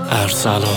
ارسلان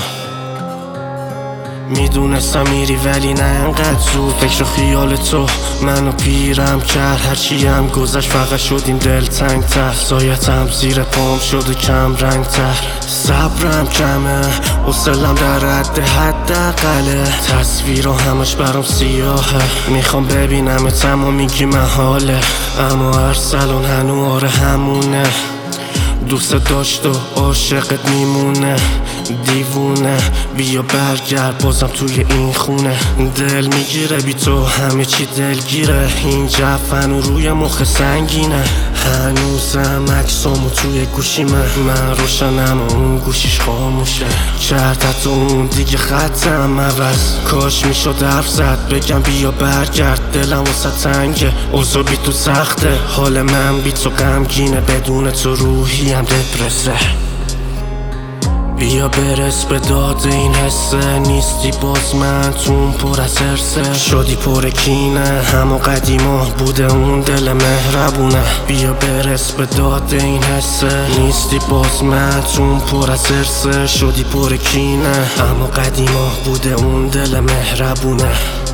میدونستم میری ولی نه انقدر زود. فکر و خیال تو منو پیرم کرد، هرچی هم گذشت فقط شدیم دلتنگ‌تر. سایتم زیر پام شد و کم رنگ‌تر، صبرم کمه، حوصله‌ام در حداقله. تصویرها همش برام سیاهه، میخوام ببینمت اما میگی محاله. اما ارسلان هنو آره همونه، دوست داشت و عاشقت میمونه. دیوونه بیا برگرد بازم توی این خونه. دل میگیره بی تو همه چی دلگیره، این جفن و روی مخ سنگینه. هنوزم عکسامو توی گوشیمه، من روشنم و اون گوشیش خاموشه. کرد تو اون دیگه خطم عوض، کاش میشد حرف زد بگم بیا برگرد. دلم واسه تنگه، اوضاع بی تو سخته، حال من بی تو غمگینه. بدون تو روحیم دپرسه. بیا برس به داد این حسه، نیستی باز من تون پر از حرسه. شدی پر کینه، همه قدیما بوده اون دل مهربونه. بیا برس به داد این حسه، نیستی باز من تون پر از حرسه. شدی پر کینه، اما قدیما بوده اون دل مهربونه.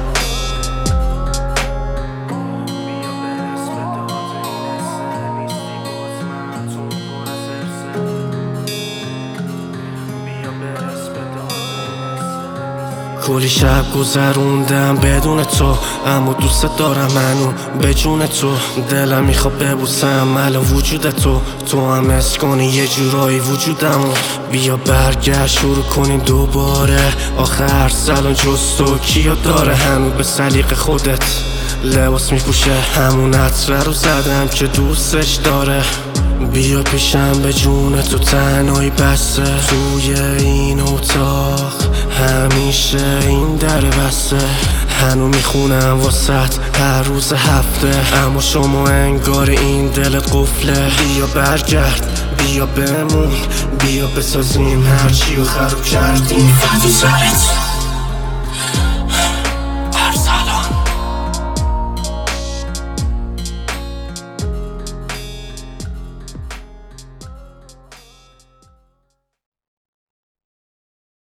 کلی شب گذروندم بدون تو، اما دوست دارم منو به جون تو. دلم میخواد ببوسم الان وجود تو، تو هم حس کنی یه جورایی وجودمو. بیا برگرد شروع کنیم دوباره، آخر سالان جز تو کیا داره هنو به سلیقه خودت لباس میپوشه. همون عطره رو زدم که دوستش داره. بیا پیشم به جون تو تنهایی بسته، توی این اتاق همیشه این در بسته. هنو میخونم واسط هر روز هفته، اما شما انگار این دلت قفله. بیا برگرد بیا بمون، بیا بسازیم هرچی رو خراب کردیم. فردو سرت